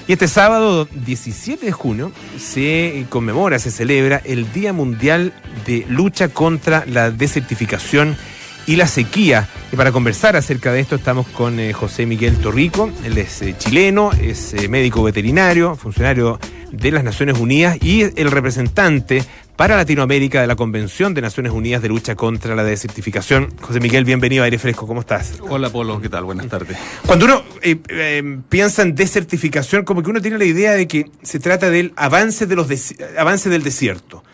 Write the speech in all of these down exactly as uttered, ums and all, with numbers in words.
Y este sábado diecisiete de junio se conmemora, se celebra el Día Mundial de Lucha contra la Desertificación y la Sequía. Y para conversar acerca de esto estamos con eh, José Miguel Torrico. Él es eh, chileno, es eh, médico veterinario, funcionario de las Naciones Unidas y el representante para Latinoamérica de la Convención de Naciones Unidas de Lucha contra la Desertificación. José Miguel, bienvenido a Aire Fresco, ¿cómo estás? Hola Polo, ¿qué tal? Buenas tardes. Cuando uno eh, eh, piensa en desertificación, como que uno tiene la idea de que se trata del avance, de los des- avance del desierto.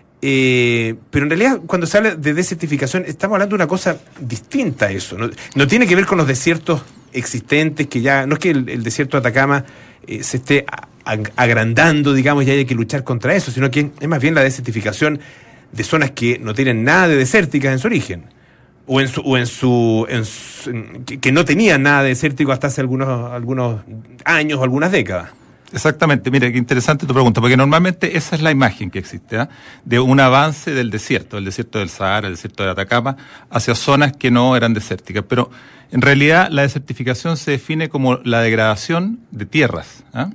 Eh, pero en realidad, cuando se habla de desertificación, estamos hablando de una cosa distinta a eso. No, no tiene que ver con los desiertos existentes, que ya, no es que el, el desierto de Atacama eh, se esté a, a, agrandando, digamos, y haya que luchar contra eso, sino que es más bien la desertificación de zonas que no tienen nada de desérticas en su origen, o en su, o en su, en su en, que, que no tenían nada de desértico hasta hace algunos, algunos años o algunas décadas. Exactamente, mira, qué interesante tu pregunta, porque normalmente esa es la imagen que existe, ¿eh? De un avance del desierto, el desierto del Sahara, el desierto de Atacama, hacia zonas que no eran desérticas. Pero en realidad la desertificación se define como la degradación de tierras. ¿eh?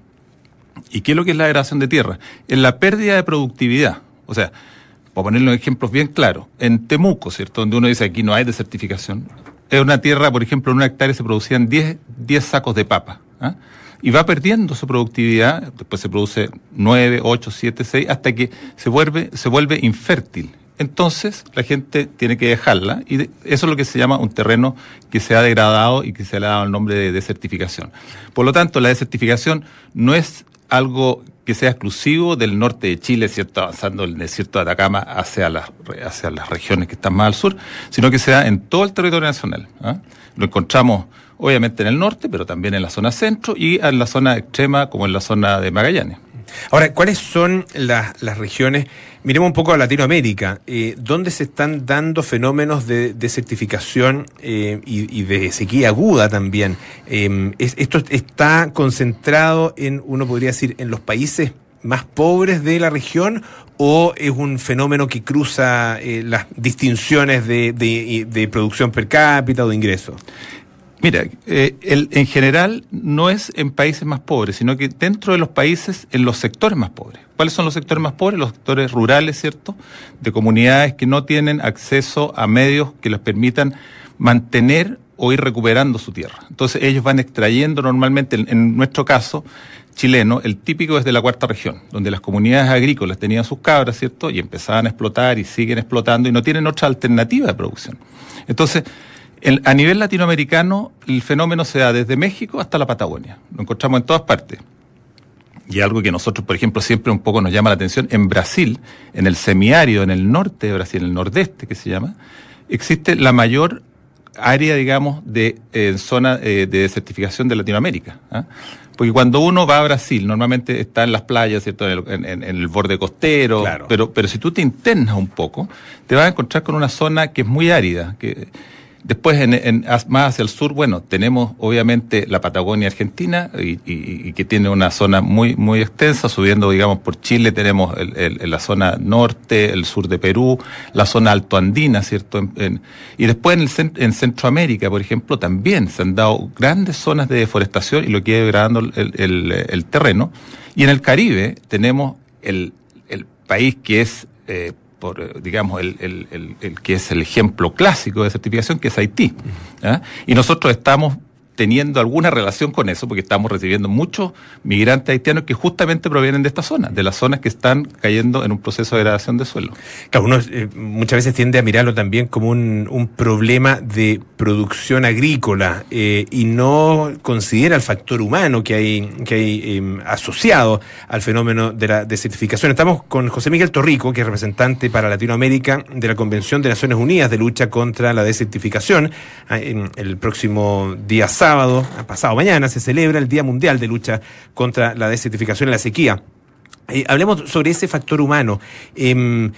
¿Y qué es lo que es la degradación de tierras? Es la pérdida de productividad. O sea, para ponerlo en ejemplos bien claros, en Temuco, ¿cierto? Donde uno dice aquí no hay desertificación, es una tierra, por ejemplo, en una hectárea se producían diez sacos de papa. ¿eh? Y va perdiendo su productividad, después se produce nueve, ocho, siete, seis, hasta que se vuelve, se vuelve infértil. Entonces, la gente tiene que dejarla, y de, eso es lo que se llama un terreno que se ha degradado y que se le ha dado el nombre de desertificación. Por lo tanto, la desertificación no es algo que sea exclusivo del norte de Chile, ¿cierto? Avanzando el desierto de Atacama hacia las, hacia las regiones que están más al sur, sino que se da en todo el territorio nacional. ¿eh? Lo encontramos obviamente en el norte, pero también en la zona centro y en la zona extrema, como en la zona de Magallanes. Ahora, ¿cuáles son las, las regiones? Miremos un poco a Latinoamérica, eh, ¿dónde se están dando fenómenos de desertificación eh, y, y de sequía aguda también? Eh, es, ¿Esto está concentrado en, uno podría decir, en los países más pobres de la región, o es un fenómeno que cruza eh, las distinciones de, de, de producción per cápita o de ingresos? Mira, eh, el, en general no es en países más pobres, sino que dentro de los países, en los sectores más pobres. ¿Cuáles son los sectores más pobres? Los sectores rurales, ¿cierto? De comunidades que no tienen acceso a medios que les permitan mantener o ir recuperando su tierra. Entonces ellos van extrayendo normalmente, en, en nuestro caso chileno, el típico es de la cuarta región, donde las comunidades agrícolas tenían sus cabras, ¿cierto? Y empezaban a explotar y siguen explotando y no tienen otra alternativa de producción. Entonces, El, a nivel latinoamericano, el fenómeno se da desde México hasta la Patagonia. Lo encontramos en todas partes. Y algo que nosotros, por ejemplo, siempre un poco nos llama la atención, en Brasil, en el semiárido, en el norte de Brasil, en el nordeste que se llama, existe la mayor área, digamos, de eh, zona eh, de desertificación de Latinoamérica. ¿eh? Porque cuando uno va a Brasil, normalmente está en las playas, ¿cierto? En el, en, en el borde costero, claro. pero, pero si tú te internas un poco, te vas a encontrar con una zona que es muy árida, que... Después, en, en, más hacia el sur, bueno, tenemos obviamente la Patagonia Argentina y, y, y que tiene una zona muy muy extensa, subiendo, digamos, por Chile tenemos el, el, la zona norte, el sur de Perú, la zona altoandina, ¿cierto? En, en, y después en, el, en Centroamérica, por ejemplo, también se han dado grandes zonas de deforestación y lo que ha ido degradando el, el, el terreno. Y en el Caribe tenemos el, el país que es... Eh, por, digamos, el, el, el, el que es el ejemplo clásico de certificación, que es Haití. ¿eh? Y nosotros estamos teniendo alguna relación con eso, porque estamos recibiendo muchos migrantes haitianos que justamente provienen de esta zona, de las zonas que están cayendo en un proceso de degradación de suelo. Claro, uno eh, muchas veces tiende a mirarlo también como un, un problema de producción agrícola eh, y no considera el factor humano que hay, que hay eh, asociado al fenómeno de la desertificación. Estamos con José Miguel Torrico, que es representante para Latinoamérica de la Convención de Naciones Unidas de Lucha contra la Desertificación. En el próximo día sábado, pasado mañana, se celebra el Día Mundial de Lucha contra la Desertificación y la Sequía. Eh, hablemos sobre ese factor humano. Eh,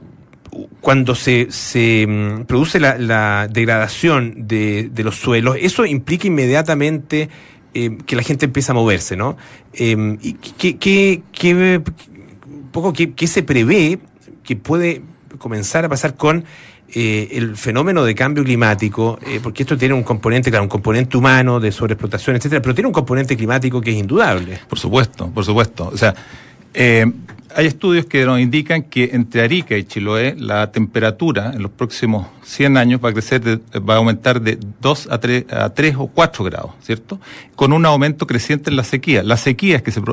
cuando se, se um, produce la, la degradación de, de los suelos, eso implica inmediatamente eh, que la gente empieza a moverse, ¿no? Eh, y ¿qué, qué, qué, poco, qué, qué se prevé que puede comenzar a pasar con eh, el fenómeno de cambio climático, eh, porque esto tiene un componente, claro, un componente humano de sobreexplotación, etcétera, pero tiene un componente climático que es indudable. Por supuesto, por supuesto. O sea, eh, hay estudios que nos indican que entre Arica y Chiloé la temperatura en los próximos cien años va a crecer, de, va a aumentar de dos a tres, a tres o cuatro grados, ¿cierto? Con un aumento creciente en la sequía. Las sequías que se,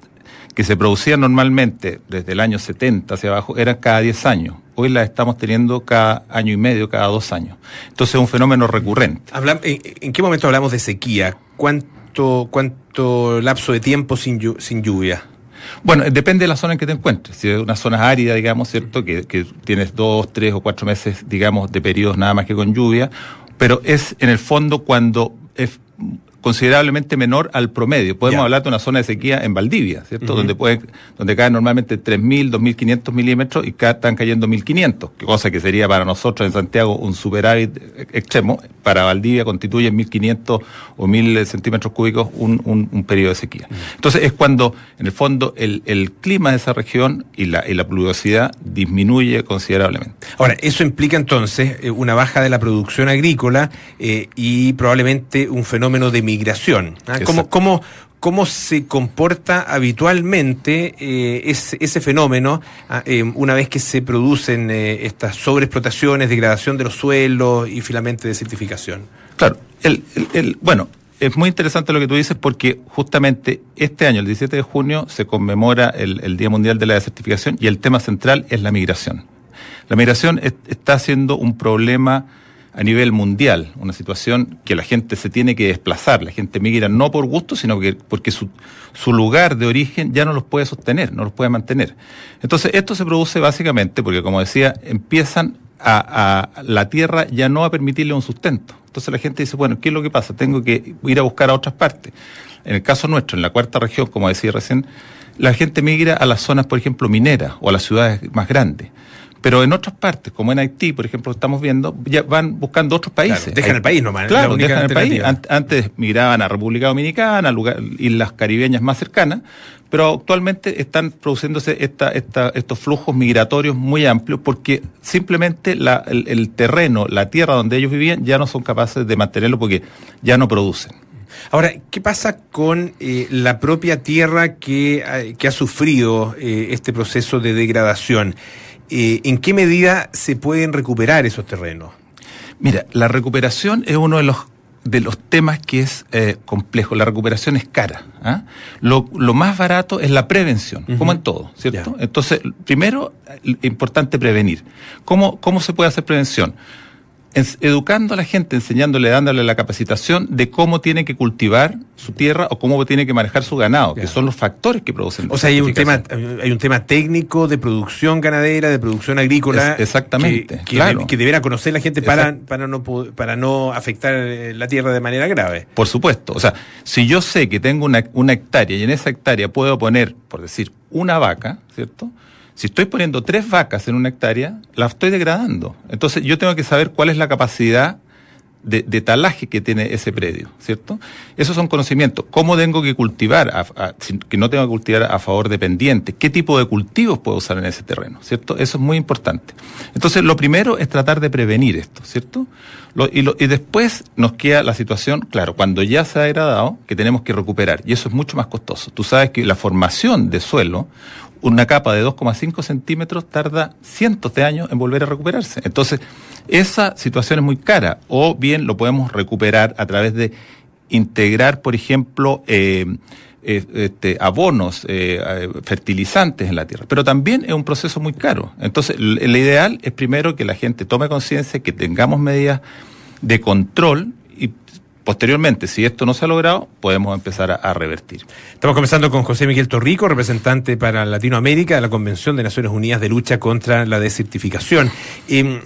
que se producían normalmente desde el año setenta hacia abajo eran cada diez años. Hoy las estamos teniendo cada año y medio, cada dos años. Entonces es un fenómeno recurrente. Habla, ¿en, ¿En qué momento hablamos de sequía? ¿Cuánto, cuánto lapso de tiempo sin, sin lluvia? Bueno, depende de la zona en que te encuentres. Si es una zona árida, digamos, ¿cierto? Que, que tienes dos, tres o cuatro meses, digamos, de periodos nada más que con lluvia, pero es en el fondo cuando es considerablemente menor al promedio. Podemos yeah. hablar de una zona de sequía en Valdivia, ¿cierto? Uh-huh. Donde puede, donde caen normalmente tres mil, dos mil quinientos milímetros y ca- están cayendo mil quinientos, cosa que sería para nosotros en Santiago un superávit extremo. Para Valdivia constituye mil quinientos o mil centímetros cúbicos un, un, un periodo de sequía. Uh-huh. Entonces es cuando, en el fondo, el, el clima de esa región y la, y la pluviosidad disminuye considerablemente. Ahora, eso implica entonces eh, una baja de la producción agrícola eh, y probablemente un fenómeno de migración. ¿Ah? ¿Cómo, cómo, ¿Cómo se comporta habitualmente eh, ese, ese fenómeno eh, una vez que se producen eh, estas sobreexplotaciones, degradación de los suelos y finalmente desertificación? Claro, el, el, el, bueno, es muy interesante lo que tú dices porque justamente este año, el diecisiete de junio, se conmemora el, el Día Mundial de la Desertificación y el tema central es la migración. La migración es, está siendo un problema a nivel mundial, una situación que la gente se tiene que desplazar, la gente migra no por gusto, sino que porque su, su lugar de origen ya no los puede sostener, no los puede mantener. Entonces, esto se produce básicamente porque, como decía, empiezan a, a la tierra ya no a permitirle un sustento. Entonces la gente dice, bueno, ¿qué es lo que pasa? Tengo que ir a buscar a otras partes. En el caso nuestro, en la cuarta región, como decía recién, la gente migra a las zonas, por ejemplo, mineras o a las ciudades más grandes. Pero en otras partes, como en Haití, por ejemplo, estamos viendo, ya van buscando otros países. Claro, dejan Hay, el país nomás. Claro, dejan el país. Antes migraban a República Dominicana, lugar, islas caribeñas más cercanas, pero actualmente están produciéndose esta, esta, estos flujos migratorios muy amplios porque simplemente la, el, el terreno, la tierra donde ellos vivían, ya no son capaces de mantenerlo porque ya no producen. Ahora, ¿qué pasa con eh, la propia tierra que, eh, que ha sufrido eh, este proceso de degradación? Eh, ¿En qué medida se pueden recuperar esos terrenos? Mira, la recuperación es uno de los de los temas que es eh, complejo. La recuperación es cara. ¿eh? Lo, lo más barato es la prevención, uh-huh. como en todo, ¿cierto? Yeah. Entonces, primero, importante prevenir. ¿Cómo, cómo se puede hacer prevención? Es, educando a la gente, enseñándole, dándole la capacitación de cómo tiene que cultivar su tierra o cómo tiene que manejar su ganado, yeah. que son los factores que producen. O sea, hay un tema, hay un tema técnico de producción ganadera, de producción agrícola. Es, exactamente. Que, que, claro. de, que deberá conocer la gente para, para no para no afectar la tierra de manera grave. Por supuesto. O sea, si yo sé que tengo una, una hectárea y en esa hectárea puedo poner, por decir, una vaca, ¿cierto? Si estoy poniendo tres vacas en una hectárea, la estoy degradando. Entonces yo tengo que saber cuál es la capacidad de, de talaje que tiene ese predio, ¿cierto? Esos son conocimientos. ¿Cómo tengo que cultivar? A, a, que no tengo que cultivar a favor de pendientes. ¿Qué tipo de cultivos puedo usar en ese terreno? ¿Cierto? Eso es muy importante. Entonces lo primero es tratar de prevenir esto, ¿cierto? Lo, y, lo, y después nos queda la situación, claro, cuando ya se ha degradado, que tenemos que recuperar. Y eso es mucho más costoso. Tú sabes que la formación de suelo, una capa de dos coma cinco centímetros tarda cientos de años en volver a recuperarse. Entonces, esa situación es muy cara. O bien lo podemos recuperar a través de integrar, por ejemplo, eh, eh, este, abonos, eh, fertilizantes en la tierra. Pero también es un proceso muy caro. Entonces, lo ideal es primero que la gente tome conciencia, que tengamos medidas de control y posteriormente, si esto no se ha logrado, podemos empezar a, a revertir. Estamos conversando con José Miguel Torrico, representante para Latinoamérica de la Convención de Naciones Unidas de Lucha contra la Desertificación. Eh,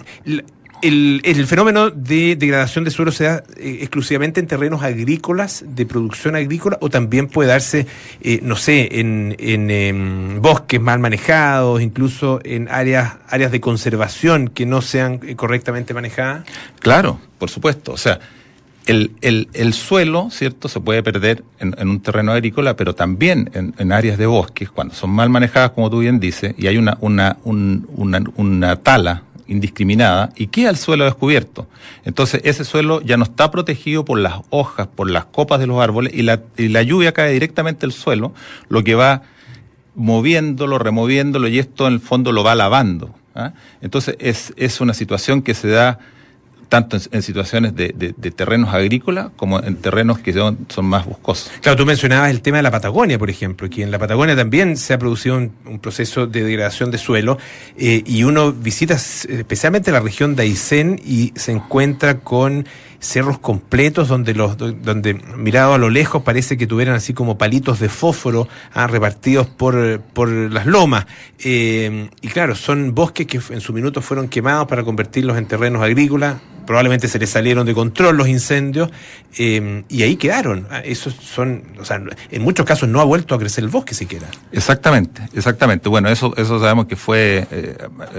el, el fenómeno de degradación de suelo se da eh, exclusivamente en terrenos agrícolas, de producción agrícola, o también puede darse, eh, no sé, en, en, en bosques mal manejados, incluso en áreas, áreas de conservación que no sean eh, correctamente manejadas. Claro, por supuesto. O sea, El, el, el suelo, ¿cierto?, se puede perder en, en un terreno agrícola, pero también en, en áreas de bosques, cuando son mal manejadas, como tú bien dices, y hay una, una, un, una, una tala indiscriminada y queda el suelo descubierto. Entonces ese suelo ya no está protegido por las hojas, por las copas de los árboles y la, y la lluvia cae directamente al suelo, lo que va moviéndolo, removiéndolo y esto en el fondo lo va lavando. ¿Ah? Entonces es, es una situación que se da tanto en, en situaciones de, de, de terrenos agrícolas como en terrenos que son, son más boscosos. Claro, tú mencionabas el tema de la Patagonia, por ejemplo, que en la Patagonia también se ha producido un, un proceso de degradación de suelo eh, y uno visita especialmente la región de Aysén y se encuentra con cerros completos donde los donde mirado a lo lejos parece que tuvieran así como palitos de fósforo ah, repartidos por por las lomas eh, y claro, son bosques que en su minuto fueron quemados para convertirlos en terrenos agrícolas, probablemente se les salieron de control los incendios eh, y ahí quedaron. Esos son, o sea, en muchos casos no ha vuelto a crecer el bosque siquiera. Exactamente, exactamente. Bueno, eso eso sabemos que fue eh,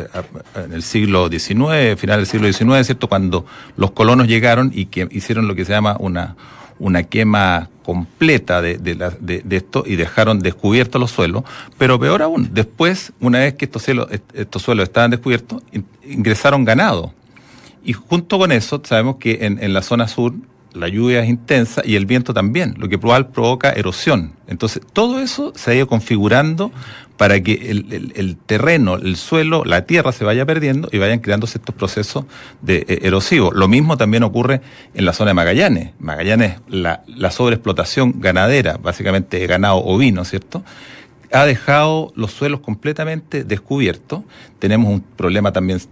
en el siglo diecinueve, final del siglo diecinueve, ¿cierto? Cuando los colonos llegaron y que hicieron lo que se llama una una quema completa de, de, la, de, de esto y dejaron descubiertos los suelos, pero peor aún, después, una vez que estos, cielos, estos suelos estaban descubiertos, ingresaron ganado. Y junto con eso, sabemos que en, en la zona sur la lluvia es intensa y el viento también, lo que probablemente provoca erosión. Entonces, todo eso se ha ido configurando para que el, el, el terreno, el suelo, la tierra se vaya perdiendo y vayan creándose estos procesos de eh, erosivos. Lo mismo también ocurre en la zona de Magallanes. Magallanes, la, la sobreexplotación ganadera, básicamente ganado ovino, ¿cierto?, ha dejado los suelos completamente descubiertos. Tenemos un problema también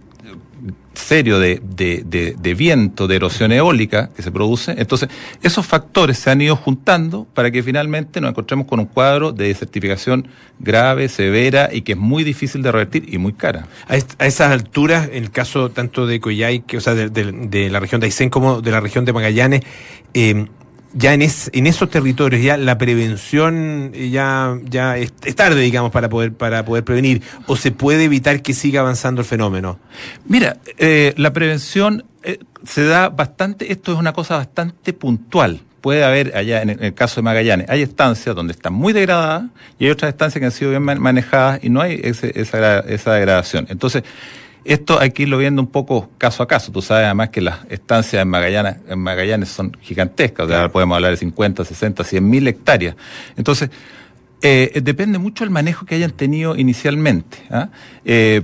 serio de, de, de, de viento, de erosión eólica que se produce. Entonces, esos factores se han ido juntando para que finalmente nos encontremos con un cuadro de desertificación grave, severa y que es muy difícil de revertir y muy cara. A, est- a esas alturas, en el caso tanto de Coyhai, que, o sea, de, de, de la región de Aysén como de la región de Magallanes, eh, ya en, es, en esos territorios ya la prevención ya ya es, es tarde, digamos, para poder para poder prevenir, o se puede evitar que siga avanzando el fenómeno. Mira, eh, la prevención eh, se da bastante, esto es una cosa bastante puntual. Puede haber allá, en el caso de Magallanes, hay estancias donde están muy degradadas y hay otras estancias que han sido bien manejadas y no hay ese, esa, esa degradación. Entonces, esto hay que irlo viendo un poco caso a caso. Tú sabes además que las estancias en Magallanes, en Magallanes son gigantescas, o sea, claro, podemos hablar de cincuenta, sesenta, cien mil hectáreas. Entonces, eh, depende mucho del manejo que hayan tenido inicialmente. ¿ah? Eh,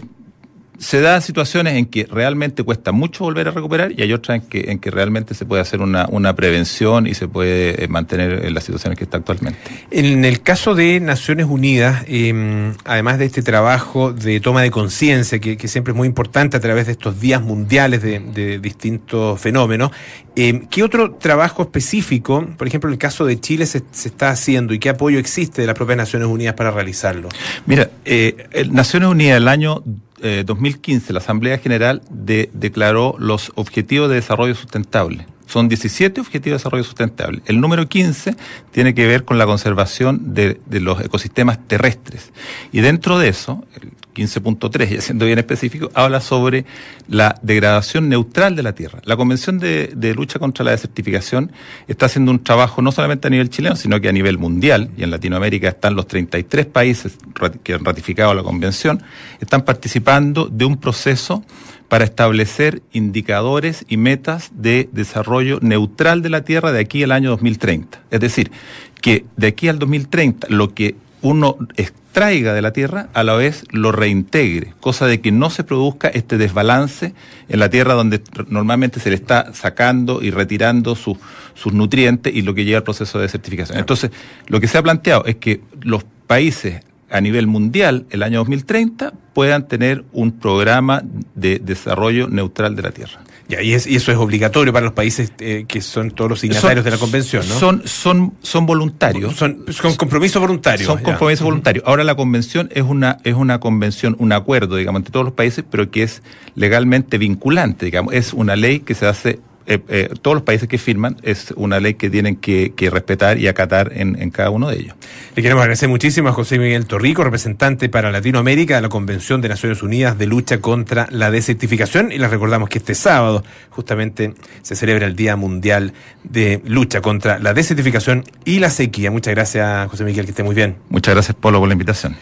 se dan situaciones en que realmente cuesta mucho volver a recuperar y hay otras en que en que realmente se puede hacer una, una prevención y se puede mantener en las situaciones que está actualmente. En el caso de Naciones Unidas, eh, además de este trabajo de toma de conciencia, que, que siempre es muy importante a través de estos días mundiales de, de distintos fenómenos, eh, ¿qué otro trabajo específico, por ejemplo, en el caso de Chile, se, se está haciendo y qué apoyo existe de las propias Naciones Unidas para realizarlo? Mira, eh, Naciones Unidas el año Eh, dos mil quince, la Asamblea General de, declaró los Objetivos de Desarrollo Sustentable. Son diecisiete Objetivos de Desarrollo Sustentable. El número quince tiene que ver con la conservación de, de los ecosistemas terrestres. Y dentro de eso, el quince punto tres, y siendo bien específico, habla sobre la degradación neutral de la tierra. La Convención de, de Lucha contra la Desertificación está haciendo un trabajo no solamente a nivel chileno, sino que a nivel mundial, y en Latinoamérica están los treinta y tres países que han ratificado la Convención, están participando de un proceso para establecer indicadores y metas de desarrollo neutral de la tierra de aquí al año dos mil treinta. Es decir, que de aquí al dos mil treinta lo que uno extraiga de la tierra a la vez lo reintegre, cosa de que no se produzca este desbalance en la tierra donde normalmente se le está sacando y retirando su, sus nutrientes y lo que lleva al proceso de desertificación. Entonces, lo que se ha planteado es que los países a nivel mundial, el año dos mil treinta, puedan tener un programa de desarrollo neutral de la tierra. Ya, y, es, y eso es obligatorio para los países eh, que son todos los signatarios son, de la convención, ¿no? Son, son, son voluntarios. Son, son compromisos voluntarios. Son compromisos ya. voluntarios. Ahora la convención es una, es una convención, un acuerdo, digamos, entre todos los países, pero que es legalmente vinculante, digamos. Es una ley que se hace. Eh, eh, todos los países que firman, es una ley que tienen que, que respetar y acatar en, en cada uno de ellos. Le queremos agradecer muchísimo a José Miguel Torrico, representante para Latinoamérica de la Convención de Naciones Unidas de Lucha contra la Desertificación, y les recordamos que este sábado justamente se celebra el Día Mundial de Lucha contra la Desertificación y la Sequía. Muchas gracias, José Miguel, que esté muy bien. Muchas gracias, Polo, por la invitación.